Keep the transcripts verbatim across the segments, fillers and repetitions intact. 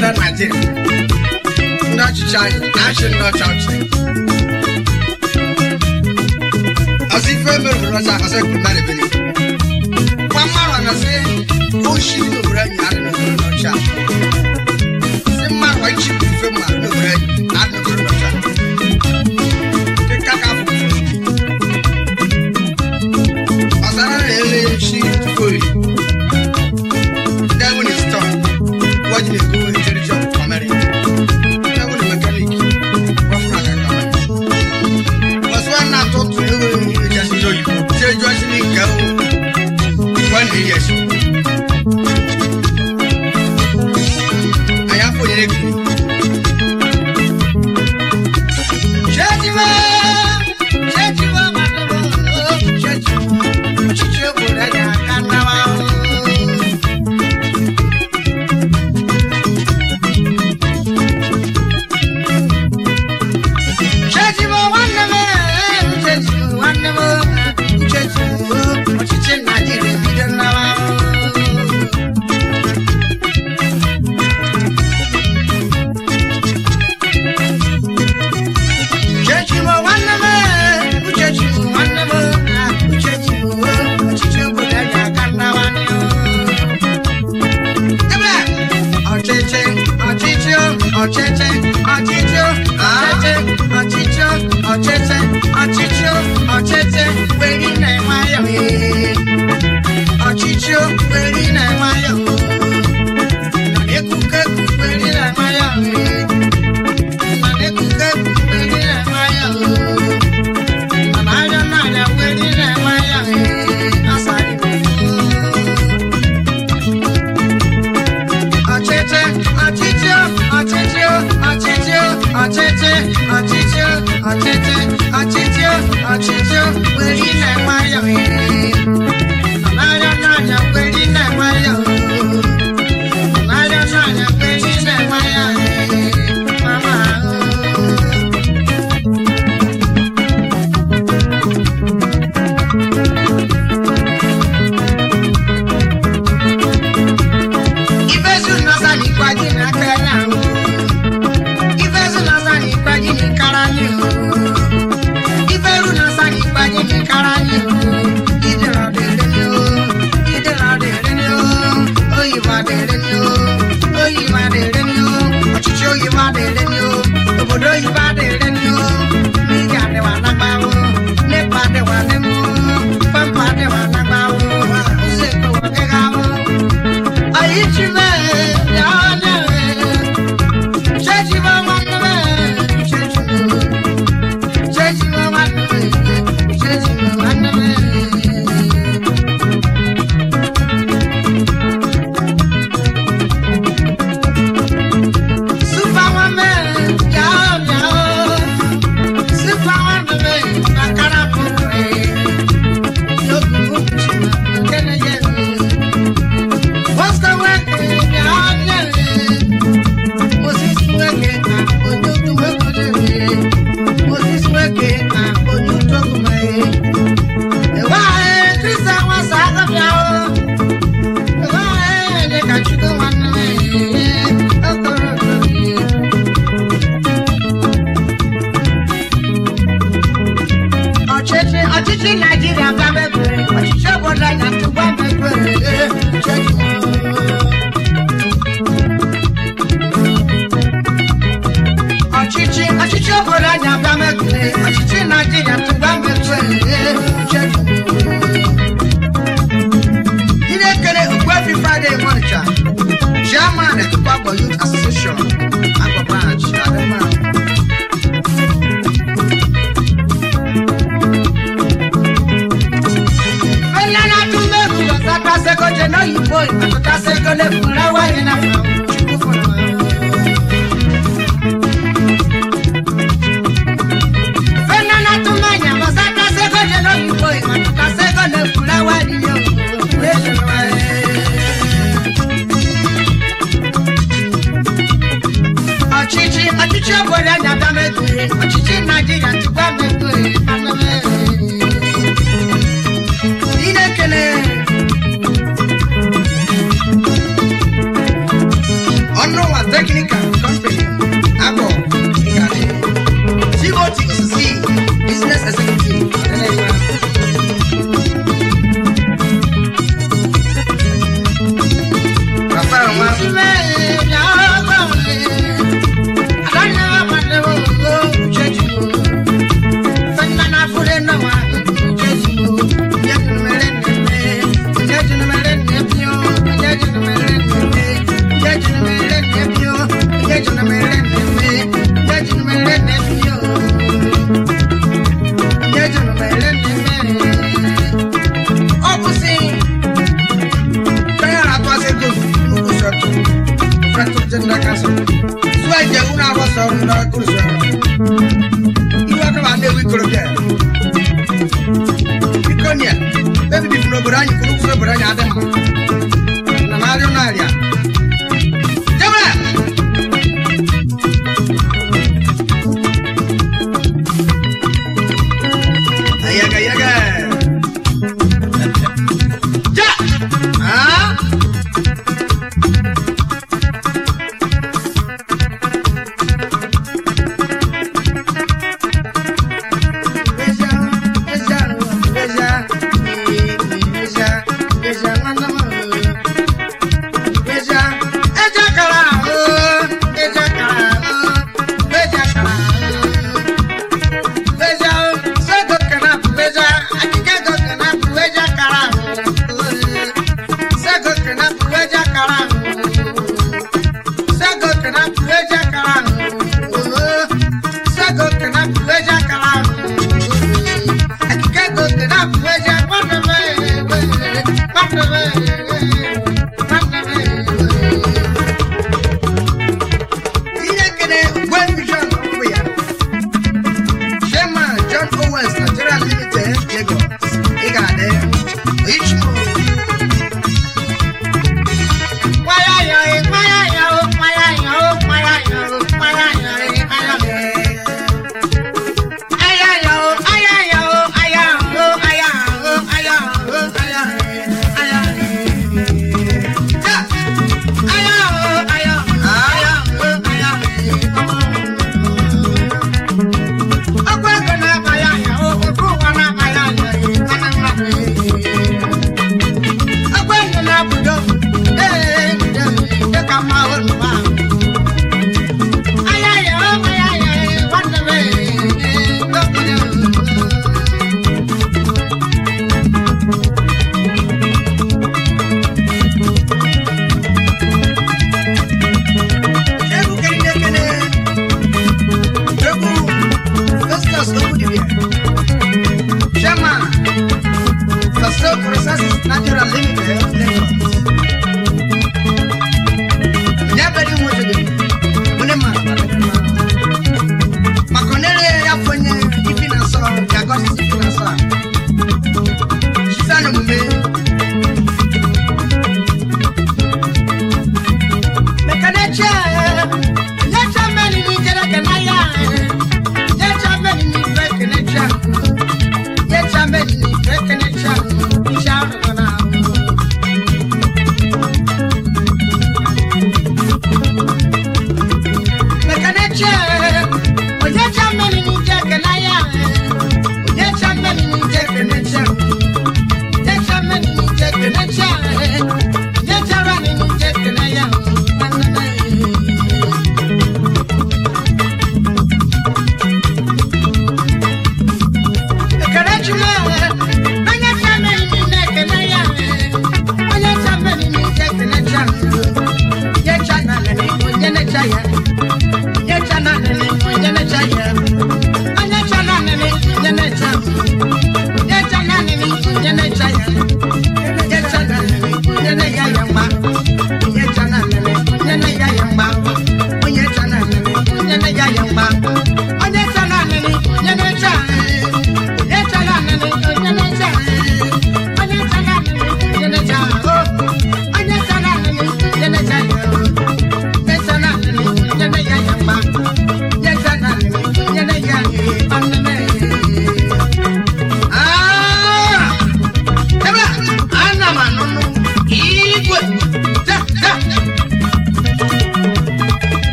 na Nigeria. Not China, I should not touch it. As if I were not a second marriage. One more on a say, oh, she will bring out no child. The man white ship from my no bread, and no child. The cacao. As I really she fully. That one is tough. What did you go into the job for America? That one is mechanic. Was one not talk to you, just enjoy you. Say, just me go. One day, yes. I am for the next week. Shatima, Shatima, Shatima, Shatima, technical company abo igade C O T C business executive Papa Masme ya bawle adanya manewo cheju fenna na fure na wa cheju ya numere ne cheju numere ne pio cheju numere ne cheju numere ne pio cheju numere ne cheju numere ne pio cheju numere ne opusi kaya atwa se go Frato tenda casa. Suaje una cosa una cosa. Iwa ka bande wi koro bia. Ikonia. Baby di funo brani kuru funo brani ade ma. Na mario na aria. Jabra. Ayaga ayaga. Ja. Ah.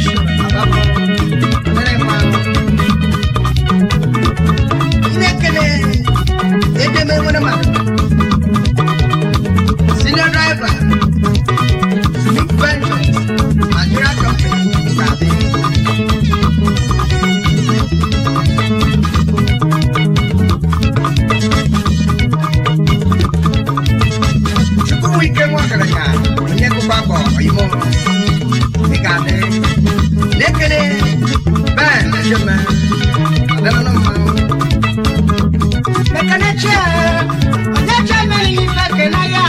Senior driver, Smith Ventures, Nigeria company, Sabi. Chukwu wike nwakaranya, onye kụbakọ oyimo, dịkadị. Lekere, Ben, Ejeme, Adanọ mmanụ. Lekere chie, onye cheme ife kena ya.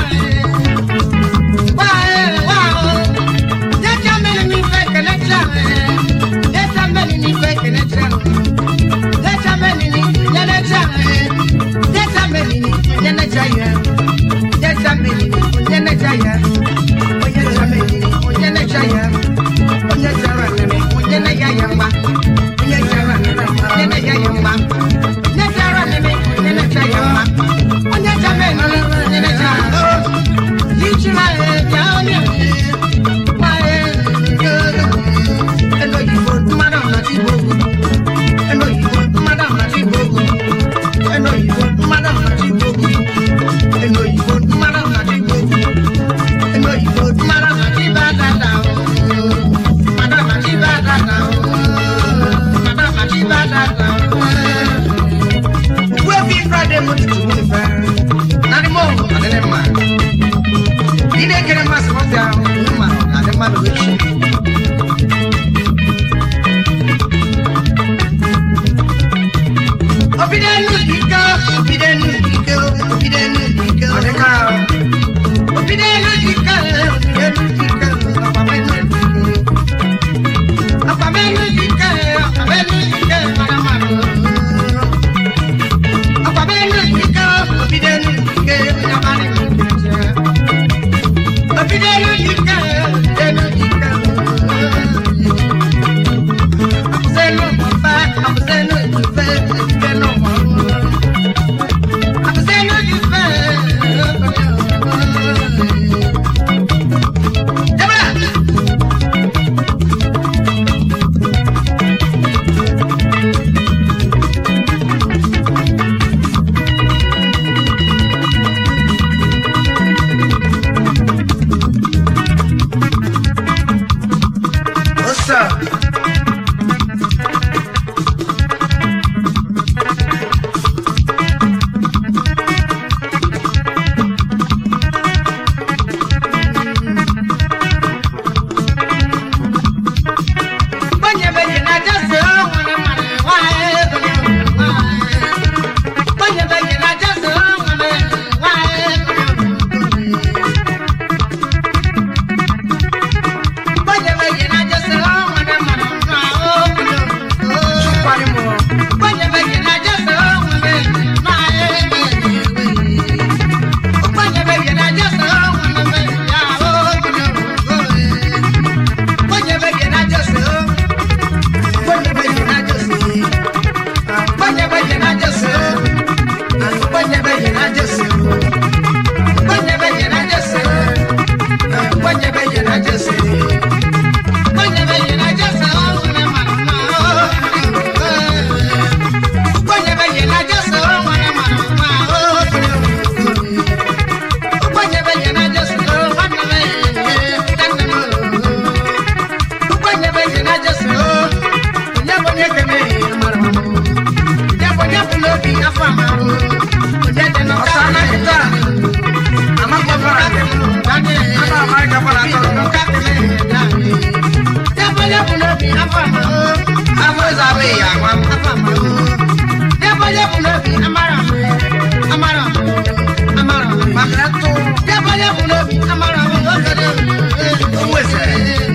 Amara, Amara, Amara, Amara, Amara, Amara, Amara, Amara, Amara,